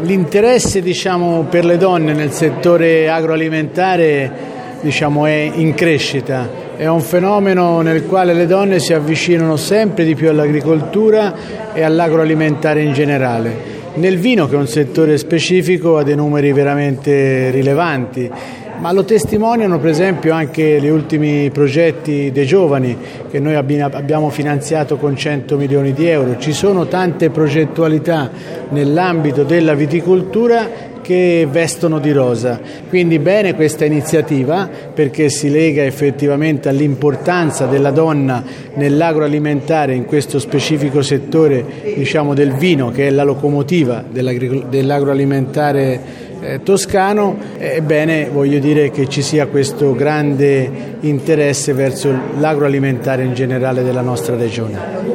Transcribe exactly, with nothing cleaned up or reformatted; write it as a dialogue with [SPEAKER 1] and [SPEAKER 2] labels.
[SPEAKER 1] l'interesse diciamo, per le donne nel settore agroalimentare diciamo, è in crescita, è un fenomeno nel quale le donne si avvicinano sempre di più all'agricoltura e all'agroalimentare in generale. Nel vino, che è un settore specifico, ha dei numeri veramente rilevanti, ma lo testimoniano per esempio anche gli ultimi progetti dei giovani che noi abbiamo finanziato con cento milioni di euro. Ci sono tante progettualità nell'ambito della viticoltura che vestono di rosa, quindi bene questa iniziativa perché si lega effettivamente all'importanza della donna nell'agroalimentare, in questo specifico settore diciamo del vino, che è la locomotiva dell'agroalimentare eh, toscano. Ebbene, voglio dire che ci sia questo grande interesse verso l'agroalimentare in generale della nostra regione.